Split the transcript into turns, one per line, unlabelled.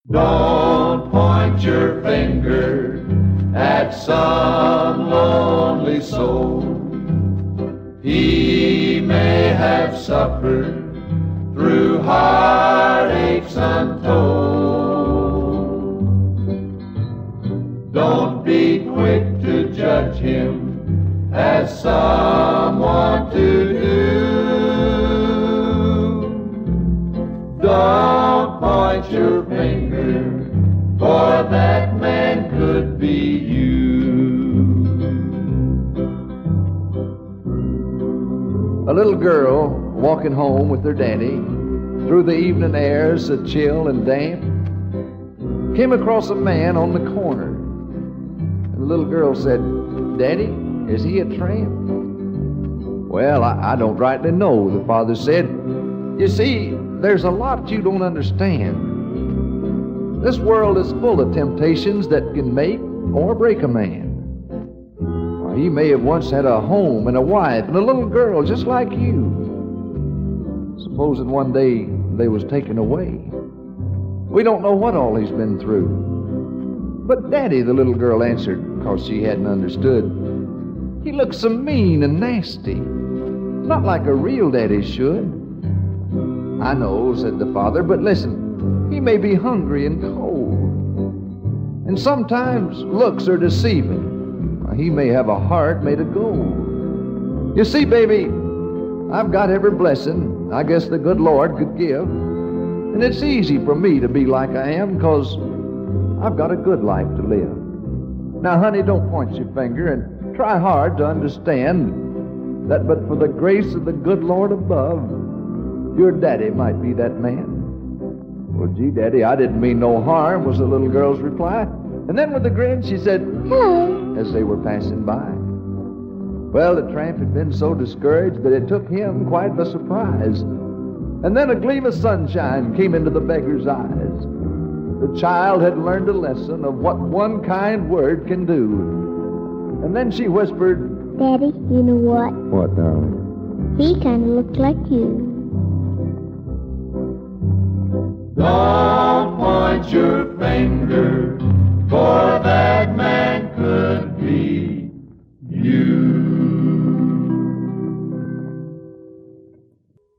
Don't point your finger at some lonely soul. He may have suffered through heartaches untold. Don't be quick to judge him as someone to do. Don't point your finger, for that man could be you.
A little girl walking home with her daddy through the evening air so chill and damp came across a man on the corner. And the little girl said, "Daddy, is he a tramp?" "Well, I don't rightly know," the father said. "You see, there's a lot you don't understand. This world is full of temptations that can make or break a man. Why, he may have once had a home and a wife and a little girl just like you. Supposing one day they was taken away. We don't know what all he's been through." "But Daddy," the little girl answered, 'cause she hadn't understood, "he looks so mean and nasty. Not like a real daddy should." "I know," said the father, "but listen, he may be hungry and cold. And sometimes looks are deceiving. He may have a heart made of gold. You see, baby, I've got every blessing I guess the good Lord could give. And it's easy for me to be like I am, 'cause I've got a good life to live. Now, honey, don't point your finger and try hard to understand that but for the grace of the good Lord above, your daddy might be that man." "Well, gee, Daddy, I didn't mean no harm," was the little girl's reply. And then with a grin, she said, "Hello," as they were passing by. Well, the tramp had been so discouraged that it took him quite a surprise. And then a gleam of sunshine came into the beggar's eyes. The child had learned a lesson of what one kind word can do. And then she whispered,
"Daddy, you know what?
"What, darling?"
He kind of looked like you."
Don't point your finger